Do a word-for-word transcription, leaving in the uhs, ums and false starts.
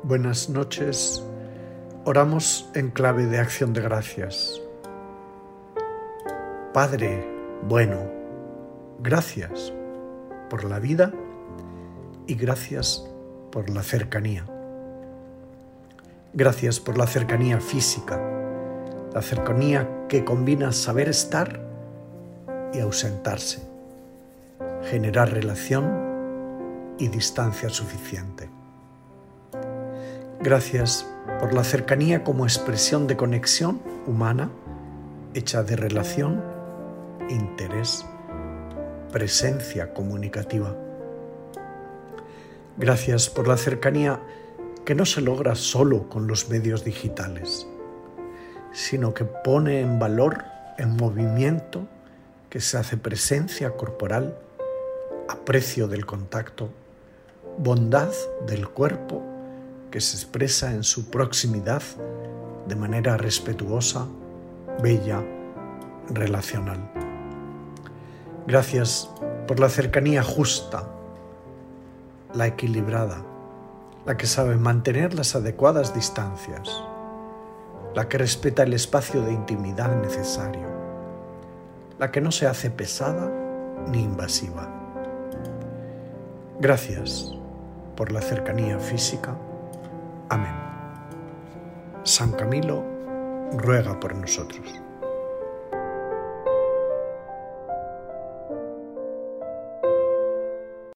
Buenas noches. Oramos en clave de acción de gracias. Padre bueno, gracias por la vida y gracias por la cercanía. Gracias por la cercanía física, la cercanía que combina saber estar y ausentarse, generar relación y distancia suficiente. Gracias por la cercanía como expresión de conexión humana, hecha de relación, interés, presencia comunicativa. Gracias por la cercanía que no se logra solo con los medios digitales, sino que pone en valor el movimiento que se hace presencia corporal, aprecio del contacto, bondad del cuerpo que se expresa en su proximidad de manera respetuosa, bella, relacional. Gracias por la cercanía justa, la equilibrada, la que sabe mantener las adecuadas distancias, la que respeta el espacio de intimidad necesario, la que no se hace pesada ni invasiva. Gracias por la cercanía física. Amén. San Camilo ruega por nosotros.